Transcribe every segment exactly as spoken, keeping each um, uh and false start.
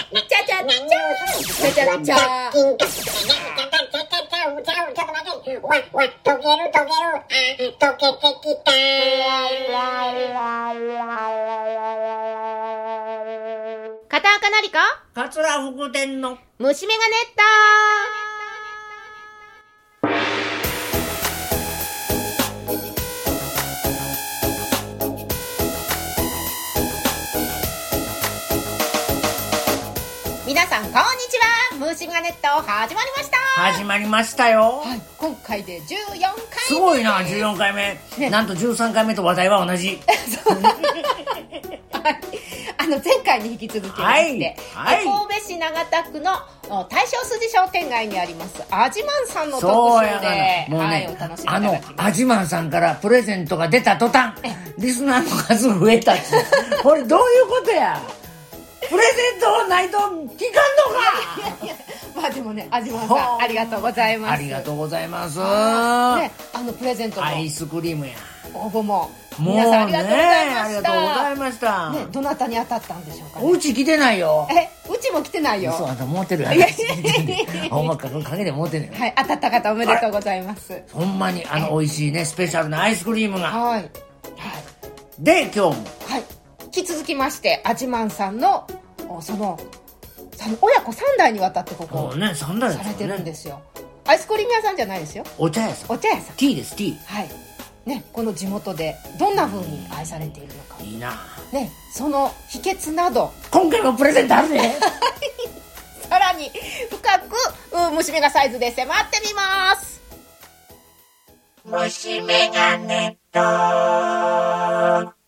ちゃちゃちゃちゃちゃちゃ借金か。ちゃちゃちゃちゃちゃちゃう、ちゃう、ちょっと待って。わ、わ、溶ける溶ける。あ、溶けてきた。 片赤なりか桂福天の虫眼鏡った皆さんこんにちは。虫眼鏡ネット始まりました。 始まりましたよ。 はい、今回でじゅうよんかいめ。 すごいな、じゅうよんかいめ、ね、なんとじゅうさんかいめと話題は同じ。 はい、あの前回に引き続きまして、はいはい、神戸市長田区の大正筋商店街にありますアジマンさんの特集で、もうね、はい、お楽しみいただきます。 あのアジマンさんからプレゼントが出た途端リスナーの数増えたってこれどういうことや。プレゼントないと聞かんのか。いやいや、まあでもね、アジマンさんありがとうございます。ありがとうございます。ね、 あのプレゼントのアイスクリームや応募も皆さんありがとうございました。 ありがとうございました。 ね、どなたに当たったんでしょうか、ね。 うち来てないよ。 え、うちも来てないよ。 そう、あんた持ってるやん。ほんまか陰で持ってんねん。 はい、当たった方おめでとうございます。 ほんまにあの美味しいねスペシャルなアイスクリームが。 はい。はい。 で今日も。はい。 引き続きましてアジマンさんのその親子さんだいにわたってここねさんだいされてるんですよ。アイスクリーム屋さんじゃないですよ。 お茶屋さん。 お茶屋さん。 ティーですティー。 はい。ね、この地元でどんな風に愛されているのか。 いいな。 ね、その秘訣など今回もプレゼントあるね。 さらに深く虫眼鏡サイズで迫ってみます。 虫眼鏡ネット。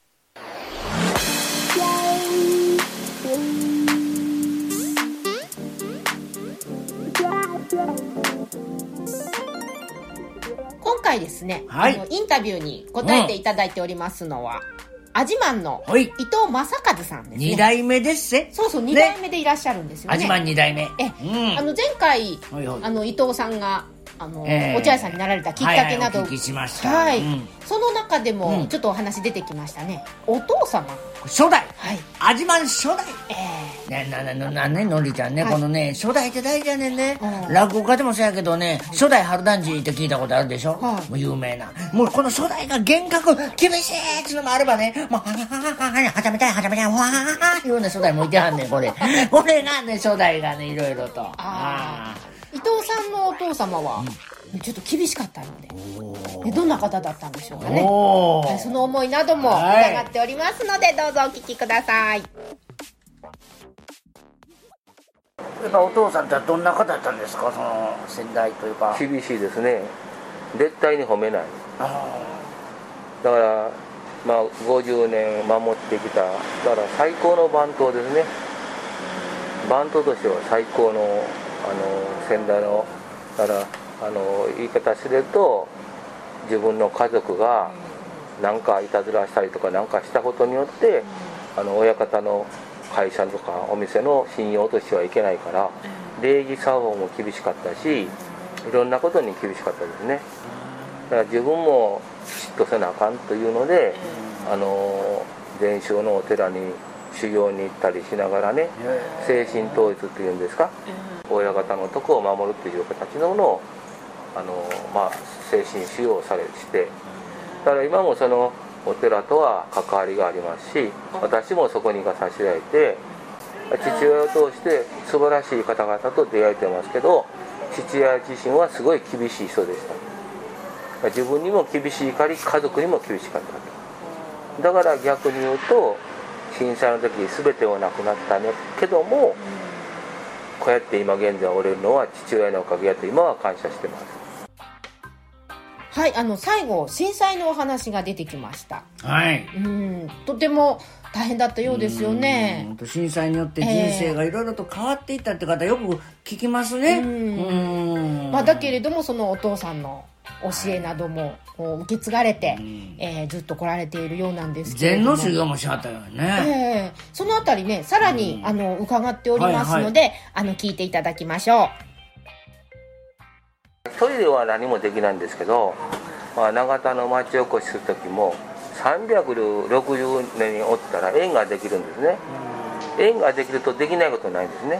今回ですね、 はい、 あのインタビューに答えていただいておりますのは、うん、アジマンの伊藤正和さんですね。 に代目ですね。 そうそう、に代目でいらっしゃるんですよね。 アジマンに代目。 え、うん、あの前回はいはい、あの伊藤さんがあの、えー、お茶屋さんになられたきっかけなど、 はいはい、お聞きしました。 はい、うん、その中でもちょっとお話出てきましたね。お父様初代、 はい、 アジマン初代。 えー、ねななななねのりちゃんね、はい、このね初代って大事やねんね。うん、落語家でもそうやけどね、初代春団治って聞いたことあるでしょ。はい、もう有名な。もうこの初代が厳格厳しいっていうのもあればね、もうははははちゃめたいはちゃめたいわーいうような初代もいてはんねんこれ。これがね初代がねいろいろと。ああ。伊藤さんのお父様は、うん、ちょっと厳しかったので、どんな方だったんでしょうかね。はい、その思いなども伺っておりますので、はい、どうぞお聞きください。 やっぱお父さんってどんな方だったんですか、その先代というか。 厳しいですね。絶対に褒めない。だからまあごじゅうねん守ってきた、だから最高の番頭ですね。番頭としては最高のあの先代の、だからあの言い方すると、自分の家族が何かいたずらしたりとか何かしたことによって、あの親方の会社とかお店の信用としてはいけないから、礼儀作法も厳しかったし、いろんなことに厳しかったですね。だから自分もきちっとせなあかんというので、あの禅宗のお寺に修行に行ったりしながらね、精神統一っていうんですか、教親方の徳を守るという形のものをあの、まあ、精神修養されしてだから今もそのお寺とは関わりがありますし私もそこに行かさせていただいて父親を通して素晴らしい方々と出会えてますけど父親自身はすごい厳しい人でした自分にも厳しいかり家族にも厳しかっただから逆に言うと震災の時全てをなくなったねけどもこうやって今現在おれるのは父親のおかげやと今は感謝してます。 はい、あの最後震災のお話が出てきました。 はい。 うん、とても大変だったようですよね。 うん、震災によって人生がいろいろと変わっていったって方よく聞きますね。うん。 まあだけれどもそのお父さんの教えなどもこう受け継がれて、えー、ずっと来られているようなんですけれども、 禅の修行もしはったよえね。 ー、そのあたりねさらに、あの伺っておりますので、はいはい、あの聞いていただきましょう。 一人では何もできないんですけど、まあ、長田の町おこしする時もさんびゃくろくじゅうねんにおったら縁ができるんですね。縁ができるとできないことないんですね。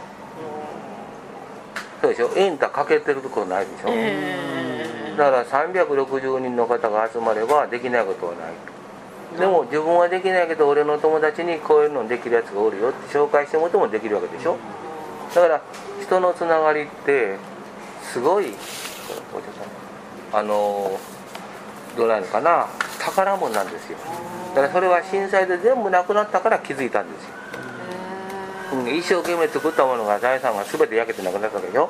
そうでしょ、縁とかけてることないでしょ。だからさんびゃくろくじゅうにんの方が集まればできないことはないと。でも自分はできないけど俺の友達にこういうのできるやつがおるよって紹介してもらってもできるわけでしょ。だから人のつながりってすごいあのどうなのかな、宝物なんですよ。だからそれは震災で全部なくなったから気づいたんですよ。うん、一生懸命作ったものが財産が全て焼けてなくなったわけでしょ。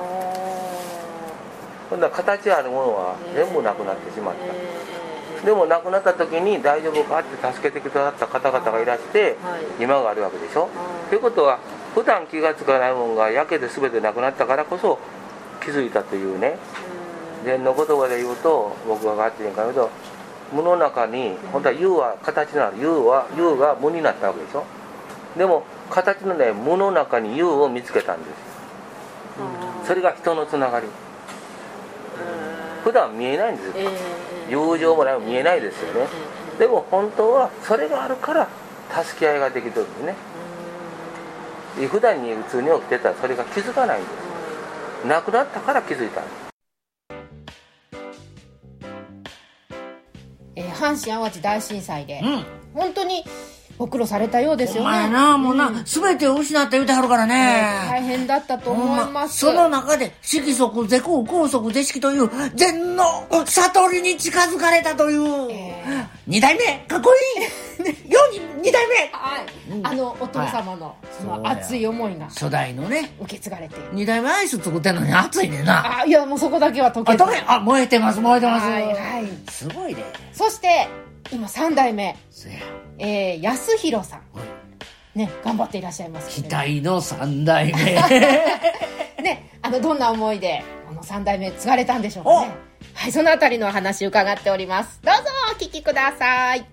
今度は形あるものは全部なくなってしまった。でもなくなった時に大丈夫かって助けてくださった方々がいらして今があるわけでしょ。ということは普段気がつかないものが焼けて全てなくなったからこそ気づいたというね。禅の言葉で言うと僕がガッチリか言うと無の中に本当は有は形のある有は有が無になったわけでしょ。でも形のない無の中に有を見つけたんです。それが人のつながり。普段見えないんですよ。友情もない見えないですよね。でも本当はそれがあるから助け合いができるんですね。普段に普通に起きてたらそれが気づかないんです。なくなったから気づいたんです。 えー、阪神・淡路大震災で、 うん、 本当にご苦労されたようですよね。 お前なもうな、うん、全てを失った言うてはるからね、 えー、大変だったと思います。 その中で色即是空空即是色という禅の悟りに近づかれたという、えー、二代目かっこいいよに二代目、 はい、あのお父様のその熱い思いが初代のね受け継がれている。 二代目アイス作ってんのに熱いねんな。 あ、いやもうそこだけは溶けず。 あ、あ、燃えてます燃えてます、 はいはい、 すごいね。 そして今三代目、えー、安弘さん、はい、ね、頑張っていらっしゃいます、 ね、期待の三代目ね、あのどんな思いでこの三代目継がれたんでしょうかね。はい、そのあたりの話伺っております。どうぞお聞きください。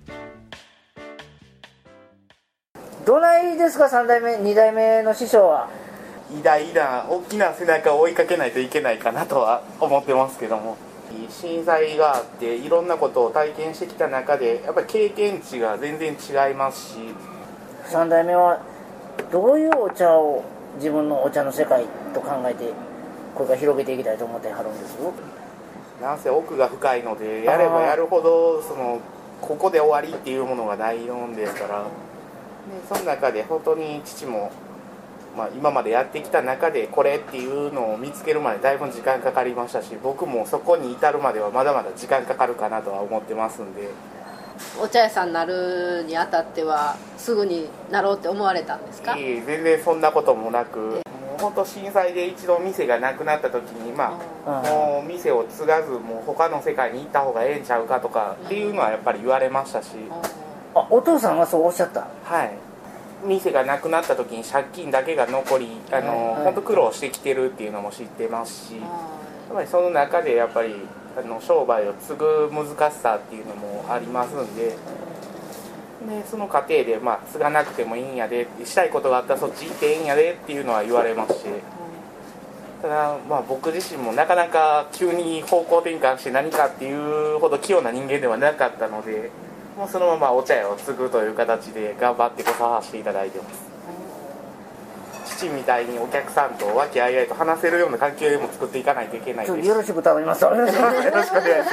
どないですか三代目二代目の師匠は。 偉大な大きな背中を追いかけないといけないかなとは思ってますけども、震災があっていろんなことを体験してきた中でやっぱり経験値が全然違いますし、 三代目はどういうお茶を自分のお茶の世界と考えてこれから広げていきたいと思ってはるんですよ。 なんせ奥が深いのでやればやるほどそのここで終わりっていうものがないもんですから、でその中で本当に父も、まあ、今までやってきた中でこれっていうのを見つけるまでだいぶ時間かかりましたし、僕もそこに至るまではまだまだ時間かかるかなとは思ってますんで。 お茶屋さんになるにあたってはすぐになろうって思われたんですか？ いい、全然そんなこともなく、もう本当震災で一度店がなくなった時に、まあ、もう店を継がずもう他の世界に行った方がええんちゃうかとかっていうのはやっぱり言われましたし、 あ、お父さんはそうおっしゃった。 はい、店がなくなった時に借金だけが残り、あの、本当苦労してきてるっていうのも知ってますし、やっぱりその中でやっぱりあの商売を継ぐ難しさっていうのもありますんで、でその過程で、まあ、継がなくてもいいんやで、したいことがあったらそっち行っていいんやでっていうのは言われますし、ただ、まあ、僕自身もなかなか急に方向転換して何かっていうほど器用な人間ではなかったので、もうそのままお茶屋を継ぐという形で頑張ってこさせていただいてます。 父みたいにお客さんと和気あいあいと話せるような環境も作っていかないといけないです。 よろしく頼みます。よろしくお願いします。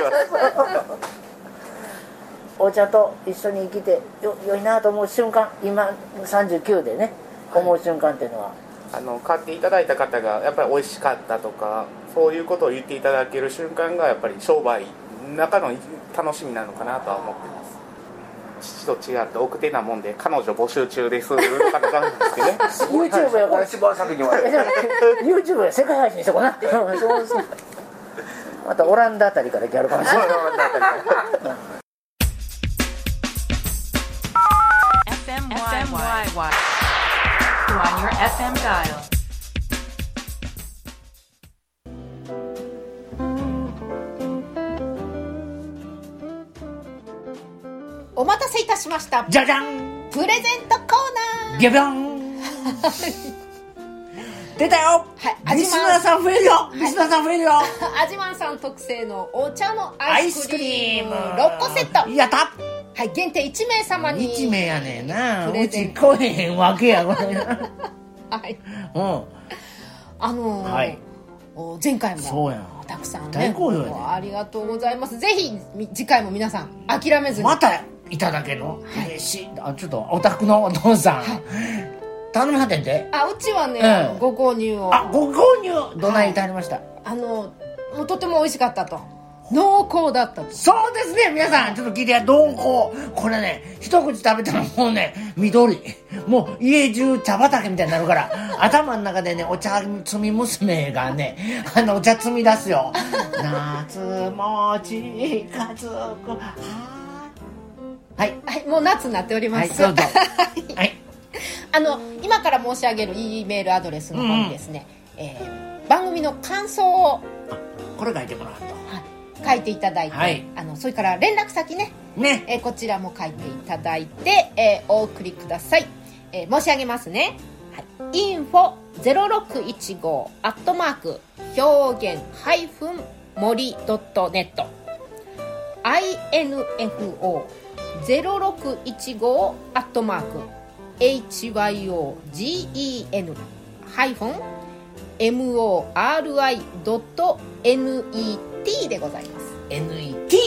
お茶と一緒に生きてよ良いなと思う瞬間、今さんじゅうきゅうでね思う瞬間っていうのは、 あの買っていただいた方がやっぱり美味しかったとか、そういうことを言っていただける瞬間がやっぱり商売の中の楽しみなのかなとは思ってます。父と違って奥手なもんで彼女募集中ですとかの感じですけどね YouTube やから一番先に言われる YouTube や世界配信してこなそうそうまたオランダあたりからギャルかもしれない。 エエフエムワイワイ on your エフエム dial. お待たせいたしました。 じゃじゃん、 プレゼントコーナー。 ビャビャン出たよ、 はい、 リスナーさん増えるよ、リスナーさん増えるよ。 アジマンさん特製のお茶のアイスクリームろっこセット。 やった。 はい、限定いちめいさまにいちめいやねんな。 プレゼンうち来えへんわけやこれはい、 うん、 あのーはい、 前回もそうやたくさんね大好評やね、 ありがとうございます。ぜひ次回も皆さん諦めずにまたいただけの、はい、嬉しい。あ、ちょっとお宅のお父さん、はい、頼みはってんて。 あ、うちはね、うん、ご購入を。 あ、ご購入どないいただきました、はい、 あのもうとても美味しかったと、濃厚だったと。 そうですね、皆さんちょっと聞いてや、濃厚。これね、一口食べたらもうね、緑、もう家中茶畑みたいになるから頭の中でね、お茶摘み娘がね、あのお茶摘み出すよ夏も近づく、はい、 はい、もう夏になっております。 はい、どうぞはい、 あの今から申し上げる E メールアドレスの方にですね、うん、えー、番組の感想をこれ書いてもらうと、 はい、書いていただいて、はい、あのそれから連絡先ね、 ね、 えー、こちらも書いていただいて、えー、お送りください。えー、申し上げますね。はい、インフォゼロろくいちごアットマーク表現ハイフン森ドットネット インフォゼロろくいちごアットマーク エイチワイオージーイーエヌ ハイフン エムオーアールアイドットネット でございます。 ネット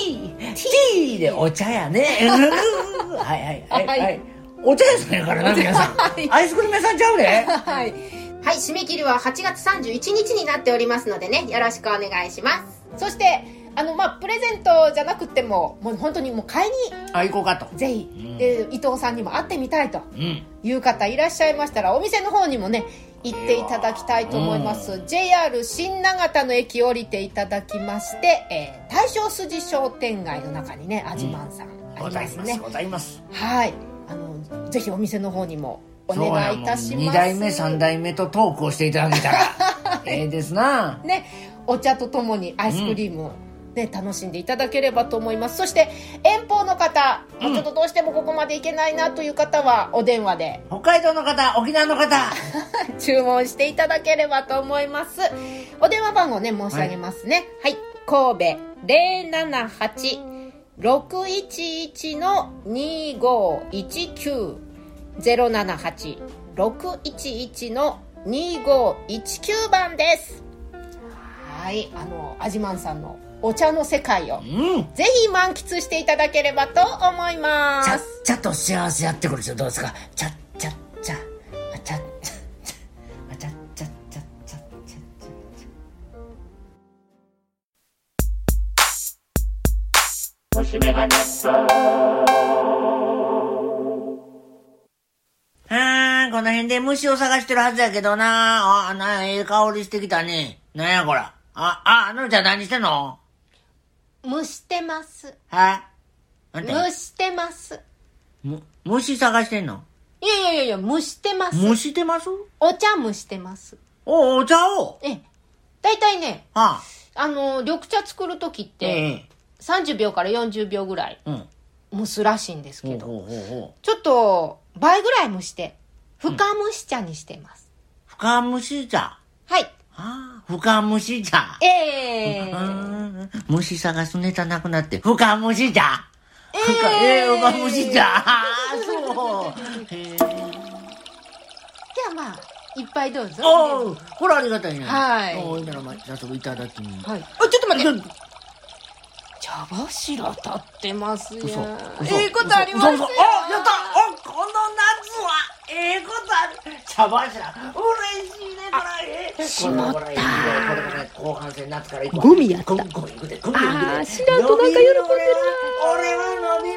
T でお茶やねはいはいはい、はいはい、お茶屋さんやからな皆さんアイスクリーム屋さんちゃうで、ね、 はい、はい、締め切りははちがつさんじゅういちにちになっておりますのでね、よろしくお願いします。そしてあの、まあ、プレゼントじゃなくてももう本当にもう買いにあ行こうかと、 ぜひ、うん、で伊藤さんにも会ってみたいという方いらっしゃいましたら、 うん、 お店の方にもね行っていただきたいと思います。 ジェイアール 新長田の駅降りていただきまして、えー、大正筋商店街の中にね、アジマンさんありますね、 ございます、 はい、あのぜひお店の方にもお願いいたします。 にだいめさんだいめとトークをしていただけたらええですな、 ね、お茶とともにアイスクリームを、うんね、楽しんでいただければと思います。そして遠方の方、うん、ちょっとどうしてもここまで行けないなという方はお電話で、 北海道の方、沖縄の方注文していただければと思います。お電話番号ね申し上げますね。はい、はい、神戸 ゼロななはち ろくいちいち にごいちきゅう ゼロななはち ろくいちいち にごいちきゅう 番です。はい、あのアジマンさんのお茶の世界を、うん、ぜひ満喫していただければと思います。 ちゃっちゃと幸せやってくるでしょ。どうですか。ちゃっちゃっちゃあちゃっちゃあちゃっちゃっちゃっちゃっちゃっちゃ虫眼鏡あー、この辺で虫を探してるはずやけどな。あ、なんや、ええ香りしてきたね。なんやこら。あ、あ、のりちゃん何してんの？ 蒸してます。 は？ 蒸してます。 む、虫探してんの？ いやいやいやいや、蒸してます。 蒸してます？ お茶蒸してます。 お、お茶を？ ええ。だいたいね、 はあ、あの、緑茶作るときって、ええ、さんじゅうびょうからよんじゅうびょうぐらい蒸すらしいんですけど、うん、ほうほうほう、ちょっと倍ぐらい蒸して、深蒸し茶にしてます。 うん、深蒸し茶？ はい。 ああ、深蒸し茶。 ええー。虫探すネタなくなって、深蒸し茶。 えー、 えー、深蒸し茶。ああ、そう。 へえ。じゃあまあ、 いっぱいどうぞ。 おお、これありがたいね。 はいおい、ならまあ、早速いただきに。 はい。あ、ちょっと待って。茶柱立ってますよ。ええことありますよ。 そうそう。あ、やった。あ、この夏はええことある。茶柱。嬉しいね、これ。 しまった。 これこれ後半戦夏から行こう。 ゴミやった。 ゴミゴミゴミゴミ。 ああ、知らんとなんか喜んでるな。 俺は伸び